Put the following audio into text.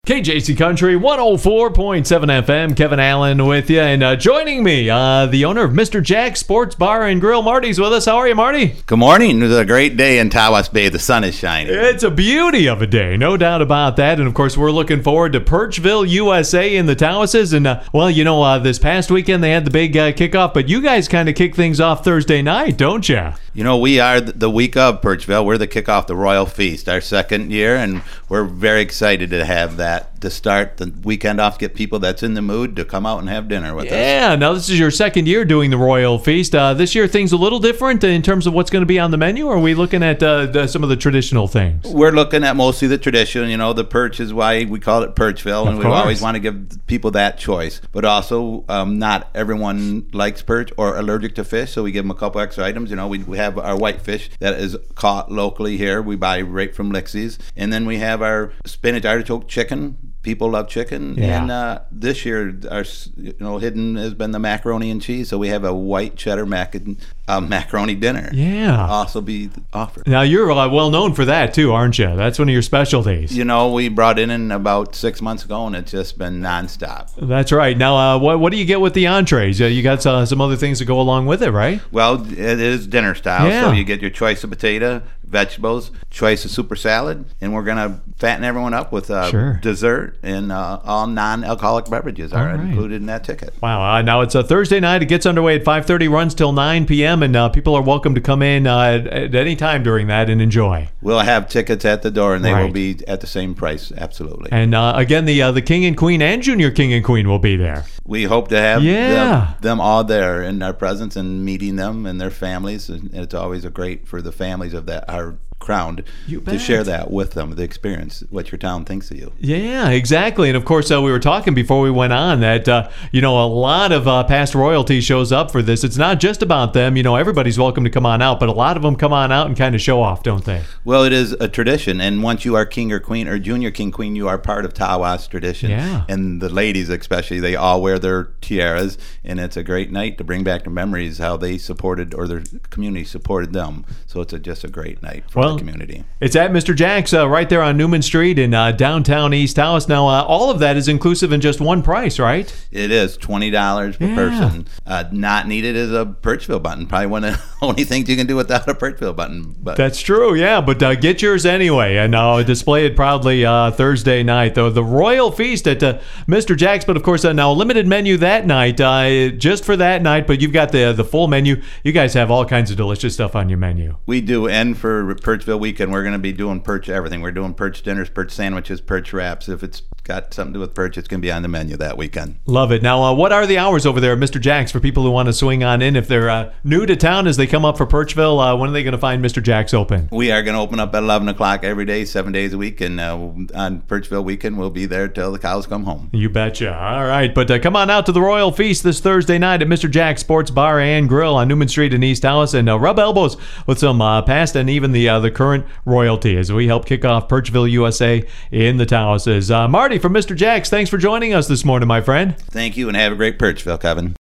KJC Country 104.7 FM. Kevin Allen with you. And joining me, the owner of Mr. Jack's Sports Bar and Grill. Marty's with us. How are you, Marty? Good morning. It was a great day in Tawas Bay. The sun is shining. It's a beauty of a day, no doubt about that. And, of course, we're looking forward to Perchville, USA in the Tawases. And, this past weekend they had the big kickoff, but you guys kind of kick things off Thursday night, don't you? You know, we are the week of Perchville. We're the kickoff, the Royal Feast, our second year, and we're very excited to have that to start the weekend off, get people that's in the mood to come out and have dinner with us. Yeah, now this is your second year doing the Royal Feast. This year things a little different in terms of what's going to be on the menu, or are we looking at some of the traditional things? We're looking at mostly the tradition. You know, the perch is why we call it Perchville, and we always want to give people that choice. But also, not everyone likes perch or allergic to fish, so we give them a couple extra items. You know, we have our white fish that is caught locally here. We buy right from Lixie's. And then we have our spinach artichoke chicken. People love chicken, and this year our hidden has been the macaroni and cheese. So we have a white cheddar macaroni dinner. Yeah, also be offered. Now you're well known for that too, aren't you? That's one of your specialties. You know, we brought it in about 6 months ago, and it's just been nonstop. That's right. Now, what do you get with the entrees? You got some other things to go along with it, right? Well, it is dinner style, so you get your choice of potato, vegetables, choice of super salad, and we're gonna fatten everyone up with dessert. And all non-alcoholic beverages are included in that ticket. Wow. Now it's a Thursday night. It gets underway at 5:30, runs till 9 p.m., and people are welcome to come in at any time during that and enjoy. We'll have tickets at the door, and they will be at the same price, absolutely. And again, the King and Queen and Junior King and Queen will be there. We hope to have them all there in our presence and meeting them and their families. And it's always great for the families of our crowned to share that with them, the experience, what your town thinks of you. Yeah, exactly. And of course, we were talking before we went on that a lot of past royalty shows up for this. It's not just about them. You know, everybody's welcome to come on out, but a lot of them come on out and kind of show off, don't they? Well, it is a tradition, and once you are king or queen or junior king queen, you are part of Tawas tradition. Yeah. And the ladies especially, they all wear their tiaras, and it's a great night to bring back the memories how they supported or their community supported them. So it's just a great night for the community. It's at Mr. Jack's right there on Newman Street in downtown East Tawas. Now, all of that is inclusive in just one price, right? It is $20 per person. Not needed is a Perchville button. Probably one of the only things you can do without a Perchville button. But that's true, yeah. But get yours anyway, and display it proudly Thursday night. The Royal Feast at Mr. Jack's, but of course now a limited menu that night, just for that night. But you've got the full menu. You guys have all kinds of delicious stuff on your menu. We do, and for Perchville weekend, we're going to be doing perch everything. We're doing perch dinners, perch sandwiches, perch wraps. If it's got something to do with perch, it's going to be on the menu that weekend. Love it. Now, what are the hours over there at Mr. Jack's for people who want to swing on in? If they're new to town as they come up for Perchville, when are they going to find Mr. Jack's open? We are going to open up at 11 o'clock every day, 7 days a week, and on Perchville weekend, we'll be there till the cows come home. You betcha. All right, but come on out to the Royal Feast this Thursday night at Mr. Jack's Sports Bar and Grill on Newman Street in East Tawas, and rub elbows with some past and even the current royalty as we help kick off Perchville, USA in the Tawases. Marty from Mr. Jack's, thanks for joining us this morning, my friend. Thank you, and have a great Perchville, Kevin.